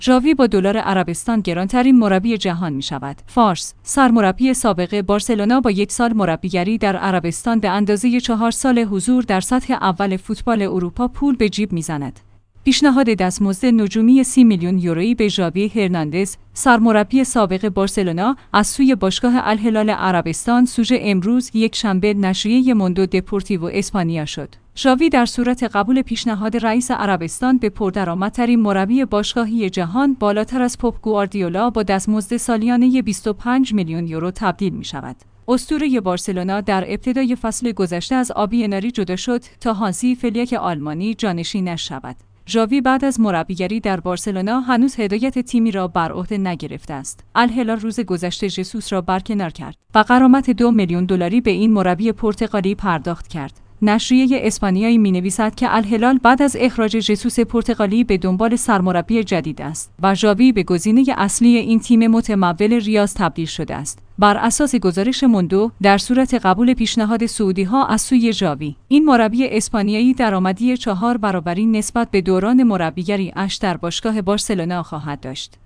ژاوی با دلار عربستان گرانترین مربی جهان می شود. فارس، سرمربی سابق بارسلونا با 1 سال مربیگری در عربستان به اندازه 4 سال حضور در سطح اول فوتبال اروپا پول به جیب می زند. پیشنهاد دستمزد نجومی 30 میلیون یورویی به ژاوی هرناندز، سرمربی سابق بارسلونا، از سوی باشگاه الهلال عربستان سوژه امروز یکشنبه نشریه موندو دپورتیو اسپانیا شد. ژاوی در صورت قبول پیشنهاد رئیس عربستان به پردرآمدترین مربی باشگاهی جهان بالاتر از پپ گواردیولا با دستمزد سالیانه 25 میلیون یورو تبدیل می شود. اسطوره بارسلونا در ابتدای فصل گذشته از آبی انری جدا شد تا هانسی فلیک آلمانی جانشینش شود. ژاوی بعد از مربیگری در بارسلونا هنوز هدایت تیمی را بر عهده نگرفته است. الهلال روز گذشته ژسوس را برکنار کرد و غرامت 2 میلیون دلاری به این مربی پرتغالی پرداخت کرد. نشریه اسپانیایی می‌نویسد که الهلال بعد از اخراج ژسوس پرتغالی به دنبال سرمربی جدید است و ژاوی به گزینه اصلی این تیم متمول ریاض تبدیل شده است. بر اساس گزارش موندو، در صورت قبول پیشنهاد سعودی‌ها از سوی ژاوی، این مربی اسپانیایی درآمدی 4 برابری نسبت به دوران مربیگری اش در باشگاه بارسلونا خواهد داشت.